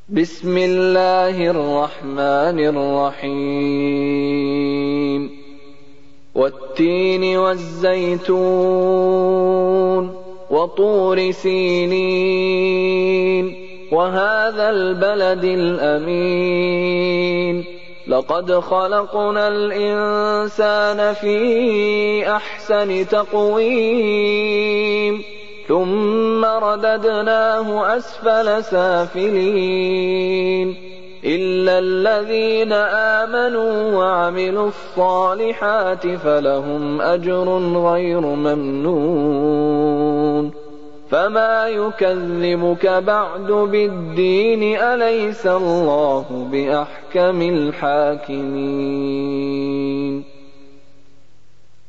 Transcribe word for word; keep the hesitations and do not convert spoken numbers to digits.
بسم الله الرحمن الرحيم والتين والزيتون وطور سينين وهذا البلد الأمين لقد خلقنا الإنسان في أحسن تقويم ثم رددناه أسفل سافلين إلا الذين آمنوا وعملوا الصالحات فلهم أجر غير ممنون فما يكذبك بعد بالدين أليس الله بأحكم الحاكمين